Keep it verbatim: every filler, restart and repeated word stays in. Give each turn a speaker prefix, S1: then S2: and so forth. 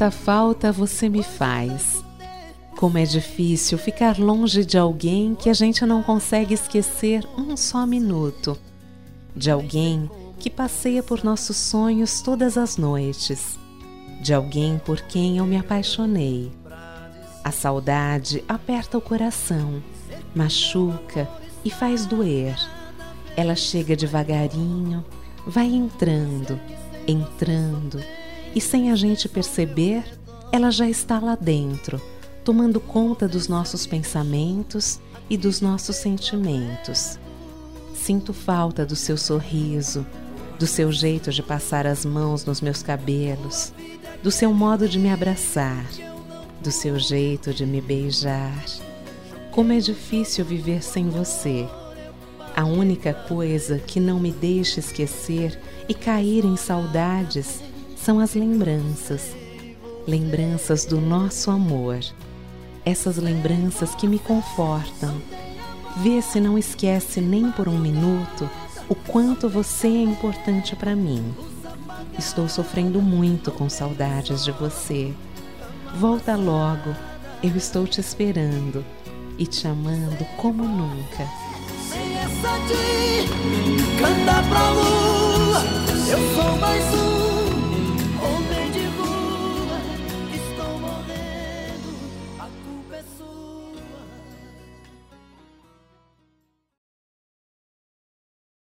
S1: quanta falta você me faz. Como é difícil ficar longe de alguém que a gente não consegue esquecer um só minuto. De alguém que passeia por nossos sonhos todas as noites. De alguém por quem eu me apaixonei. A saudade aperta o coração, machuca e faz doer. Ela chega devagarinho, vai entrando, entrando, e sem a gente perceber, ela já está lá dentro, tomando conta dos nossos pensamentos e dos nossos sentimentos. Sinto falta do seu sorriso, do seu jeito de passar as mãos nos meus cabelos, do seu modo de me abraçar, do seu jeito de me beijar. Como é difícil viver sem você. A única coisa que não me deixa esquecer e cair em saudades são as lembranças. Lembranças do nosso amor. Essas lembranças que me confortam. Vê se não esquece nem por um minuto o quanto você é importante para mim. Estou sofrendo muito com saudades de você. Volta logo, eu estou te esperando e te amando como nunca.
S2: Sem essa de